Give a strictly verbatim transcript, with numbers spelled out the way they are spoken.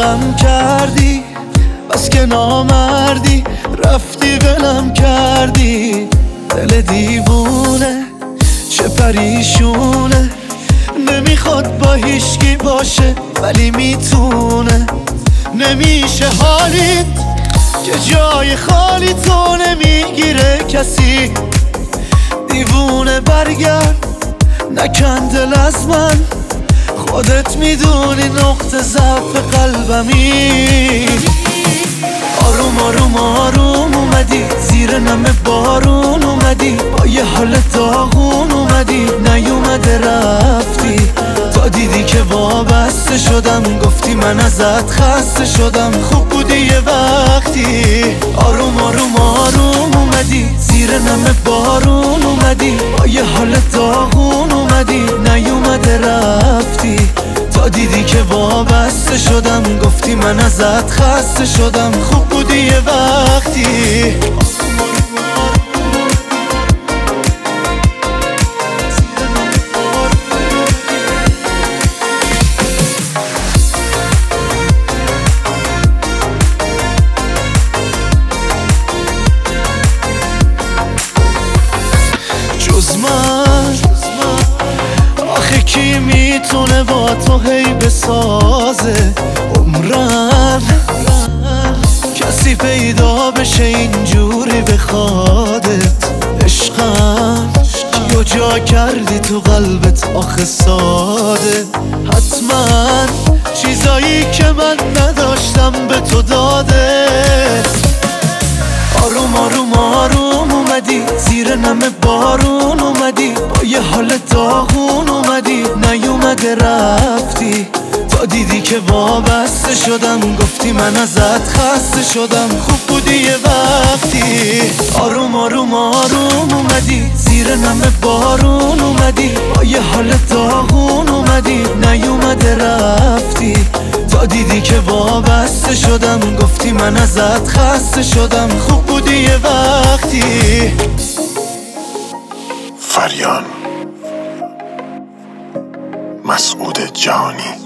عاشقم کردی بس که نامردی، رفتی ولم کردی. دل دیوونه چه پریشونه، نمیخواد با هیچکی باشه ولی میتونه. نمیشه حالیت که جای خالی تو نمیگیره کسی. دیوونه برگرد نکن دل از من، خودت میدونی نقطه ضعف قلبمی. آروم آروم آروم اومدی، زیر نم بارون اومدی، با یه حال داغون اومدی، نیومده رفتی. تا دیدی که وابسته شدم، گفتی من ازت خسته شدم، خوب بودی یه وقتی. آروم آروم آروم اومدی، زیر نم بارون اومدی، با یه حال داغون اومدی، نیومده رفتی. تا دیدی که وابسته شدم، گفتی من ازت خسته شدم، خوب بودی یه وقتی. جز من آخه کی میتونه با تو هی بسازه عمرن؟ کسی پیدا بشه اینجوری بخوادت. عشقم کیو جا کردی تو قلبت آخه ساده؟ حتما چیزایی که من نداشتم به تو داده. آروم آروم آروم اومدی، زیر نم بارون اومدی، با یه حال داغون اومدی، نیومده رفتی. تا دیدی که وابسته شدم، گفتی من ازت خسته شدم، خوب بودی یه وقتی. آروم آروم آروم اومدی، زیر نم بارون اومدی، با یه حال داغون اومدی، نیومده رفتی. تا دیدی که وابسته شدم، گفتی من ازت خسته شدم، خوب بودی یه وقتی. فریان مسعود جانی.